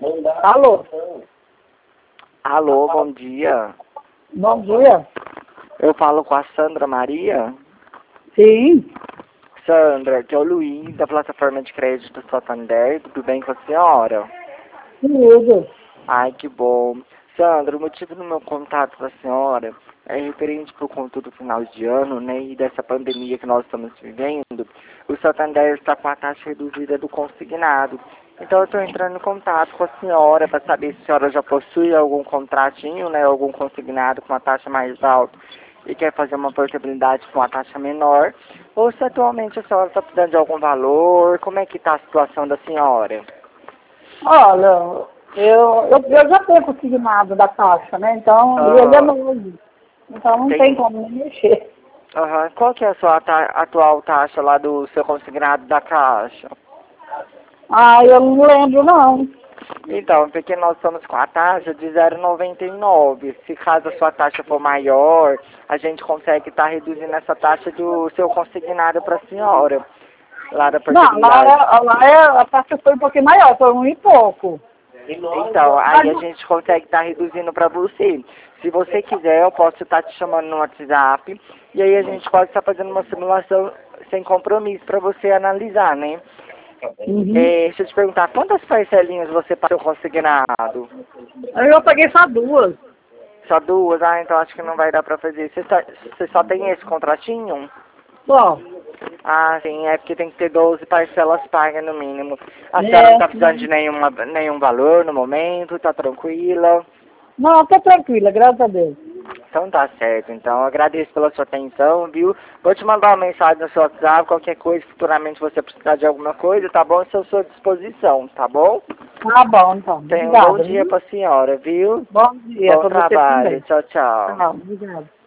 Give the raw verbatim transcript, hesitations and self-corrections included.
Alô? Alô, bom dia. Bom dia. Eu falo com a Sandra Maria. Sim. Sandra, aqui é o Luiz, da plataforma de crédito Santander. Tudo bem com a senhora? Tudo. Ai, que bom. Sandra, o motivo do meu contato com a senhora é referente por conta do final de ano, né, e dessa pandemia que nós estamos vivendo. O Santander está com a taxa reduzida do consignado. Então eu estou entrando em contato com a senhora para saber se a senhora já possui algum contratinho, né, algum consignado com a taxa mais alta e quer fazer uma portabilidade com a taxa menor, ou se atualmente a senhora está precisando de algum valor, como é que está a situação da senhora? Olha, eu, eu, eu já tenho consignado da taxa, né? Então, e ele é Ah, novo. Então não tem... tem como me mexer. Aham. Qual que é a sua ta- atual taxa lá do seu consignado da Caixa? Ah, eu não lembro não. Então, porque nós estamos com a taxa de zero vírgula noventa e nove. Se caso a sua taxa for maior, a gente consegue estar reduzindo essa taxa do seu consignado para a senhora, lá da Não, lá, portabilidade. é, lá é, a taxa foi um pouquinho maior, foi um e pouco. Então, aí a gente consegue estar reduzindo para você. Se você quiser, eu posso estar te chamando no WhatsApp e aí a gente pode estar fazendo uma simulação sem compromisso para você analisar, né? Uhum. É, deixa eu te perguntar, quantas parcelinhas você passou consignado? Aí eu paguei só duas. Só duas? Ah, então acho que não vai dar pra fazer. Você só, você só tem esse contratinho? Bom, Ah, sim, é porque tem que ter doze parcelas pagas no mínimo. A senhora não é, tá precisando de nenhuma, nenhum valor no momento, tá tranquila? não, tô tranquila, graças a Deus. Então tá certo, então eu agradeço pela sua atenção, viu? Vou te mandar uma mensagem no seu WhatsApp, qualquer coisa, futuramente você precisar de alguma coisa, tá bom? Estou à sua disposição, tá bom? Tá bom, então. Tenha um bom Obrigada, dia viu? pra senhora, viu? Bom dia Bom para você trabalho, também. tchau, tchau. Tchau, obrigada.